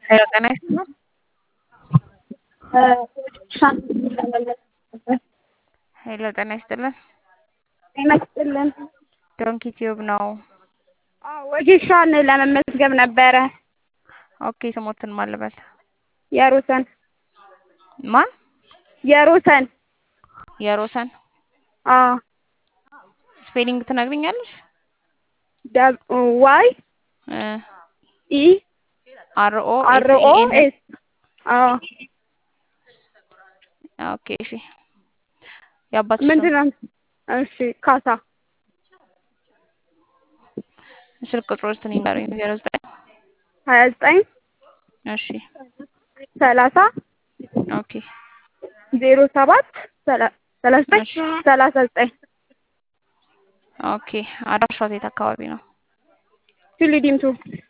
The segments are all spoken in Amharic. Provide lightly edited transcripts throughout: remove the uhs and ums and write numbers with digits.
ሄሎ ጤና ይስጥልን። ሄሎ ጤና ይስጥልን። ጤና ይስጥልን። ዶንኪ ቲዩብ ነው። ወጌሻን ለመመዝገብ ነበረ። ኦኬ ስሞትን ማን ልበል? የሮሰን ማን? የሮሰን የሮሰን አዎ ስፔሊንግ ትነግሪኛለሽ? ዋይ ኢ አር ኦ ኤስ አዎ ኦኬ እሺ። የአባትሽ ስም? ምንድን ነው? እሺ ካሳ ስልክ ቁጥሮችን ይንገሩኝ። 09 29 እሺ 30 ኦኬ 07 39 ኦኬ። አድራሻው የት አካባቢ ነው? ቱሉ ዲምቱ።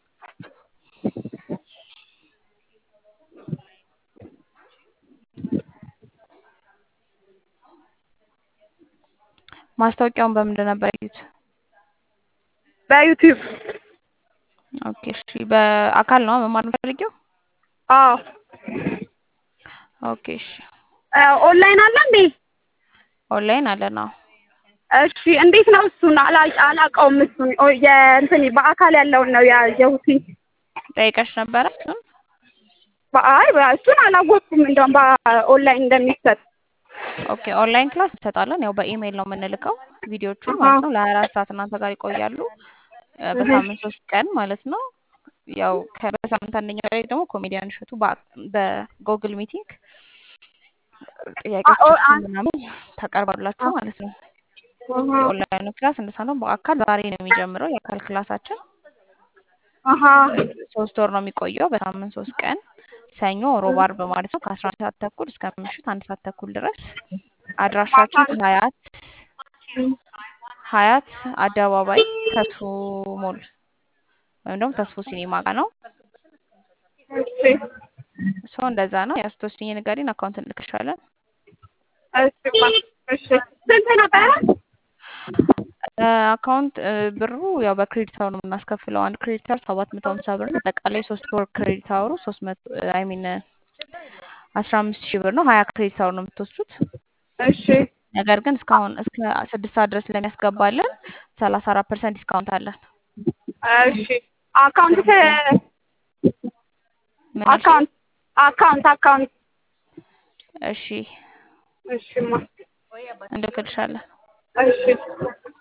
ማስታወቂያውን በምንድን ነበር ያዩት? በዩቲዩብ። ኦኬ እሺ። በአካል ነው መማር የምትፈልጊው? አዎ ኦኬ እሺ። ኦንላይን አለ እንዴ? ኦንላይን አለ ነው። እሺ እንዴት ነው እሱን? አላውቀውም እሱን። የእንትን በአካል ያለውን ነው ያየሁት። ጠይቀሽ ነበረ እሱን? እሱን አላወቅኩም እንደውም በኦንላይን እንደሚሰጥ። ኦኬ ኦንላይን ክላስ እንሰጣለን። ያው በኢሜይል ነው የምንልከው ቪዲዮቹን ማለት ነው። ለ24 ሰዓት እናንተ ጋር ይቆያሉ። በሳምንት 3 ቀን ማለት ነው። ያው በሳምንት አንደኛው ላይ ደግሞ ኮሜዲያን እሸቱ በጎግል ሚቲንግ ጥያቄዎችን ምናምን ታቀርባላችሁ ማለት ነው። የኦንላይኑ ክላስ እንደዛ ነው። በአካል ዛሬ ነው የሚጀምረው የአካል ክላሳችን። 3 ወር ነው የሚቆየው በሳምንት 3 ቀን ሰኞ፣ ሮብ፣ አርብ ማለት ነው ከ11 ሰዓት ተኩል እስከ ምሽት 1 ሰዓት ተኩል ድረስ። አድራሻችን ሀያት አደባባይ ተስፎ ሞል ወይም ደግሞ ተስፎ ሲኒማ ጋር ነው። ሰው እንደዛ ነው። ያስተወስኝ ንገሪን፣ አካውንት እንልክሻለን። ስንት ነበረ አካውንት ብሩ? ያው በክሬዲት አወር ነው የምናስከፍለው። አንድ ክሬዲት አወር 750 ብር ነው። አጠቃላይ 3 ወር ክሬዲት አወሩ 15,000 ብር ነው። 20 ክሬዲት አወር ነው የምትወስዱት። እሺ ነገር ግን እስካሁን እስከ 6 ሰዓት ድረስ ለሚያስገባልን 34% ዲስካውንት አለን። እሺ አካውንት እሺ እሺማ እንልክልሻለን። እሺ